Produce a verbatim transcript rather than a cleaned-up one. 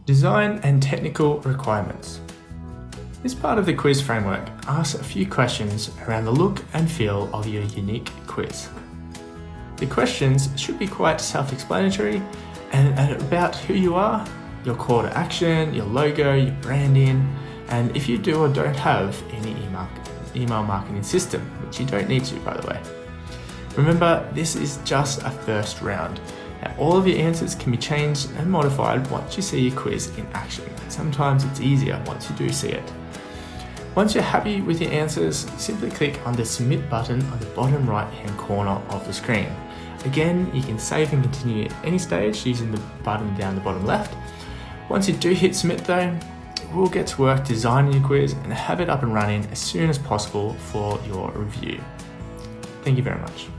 Design and technical requirements. This part of the quiz framework asks a few questions around the look and feel of your unique quiz. The questions should be quite self-explanatory and, and about who you are, your call to action, your logo, your branding, and if you do or don't have any email, email marketing system, which you don't need to, by the way. Remember, this is just a first round. Now, all of your answers can be changed and modified once you see your quiz in action. Sometimes it's easier once you do see it. Once you're happy with your answers, simply click on the Submit button on the bottom right hand corner of the screen. Again, you can save and continue at any stage using the button down the bottom left. Once you do hit Submit though, we'll get to work designing your quiz and have it up and running as soon as possible for your review. Thank you very much.